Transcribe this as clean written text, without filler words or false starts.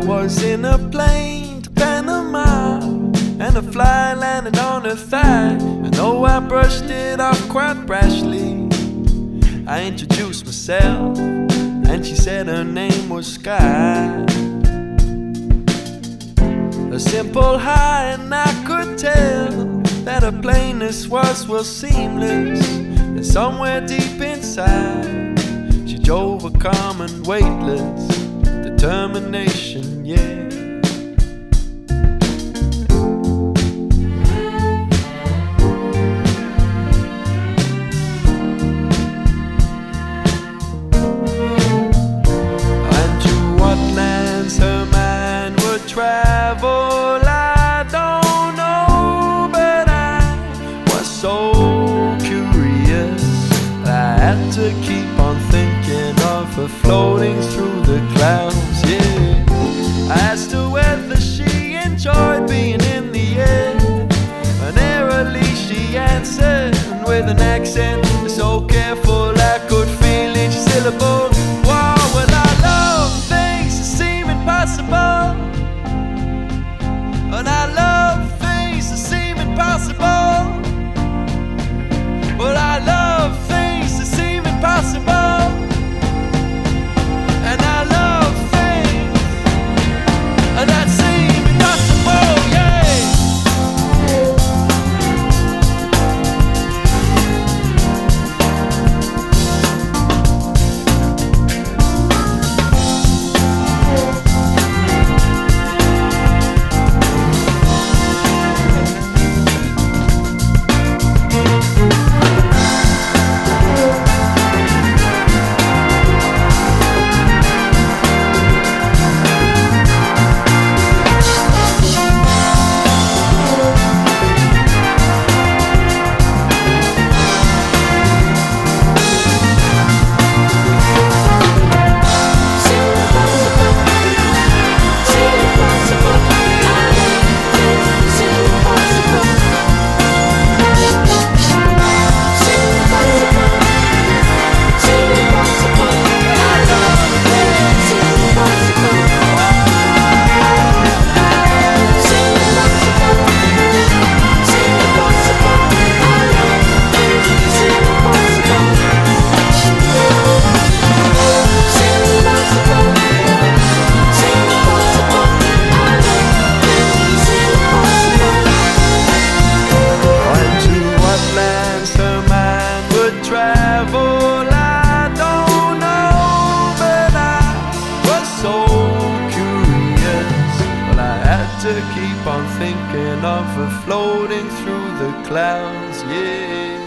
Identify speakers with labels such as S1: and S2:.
S1: was in a plane to Panama, and a fly landed on her thigh. I know I brushed it off quite brashly. I introduced myself, and she said her name was Sky. A simple hi, and I could tell that her plainness was well seamless. And somewhere deep inside, she drove a calm and weightless determination, yeah. Travel, I don't know, but I was so curious I had to keep on thinking of her floating through the clouds, yeah. I asked her whether she enjoyed being in the air, and airily she answered with an accent so careful I could feel each syllable. Wow, well I love things that seem impossible, and I love things that seem impossible. Well, I love things that seem impossible, and I love things that seem impossible, yeah. To keep on thinking of her floating through the clouds, yeah.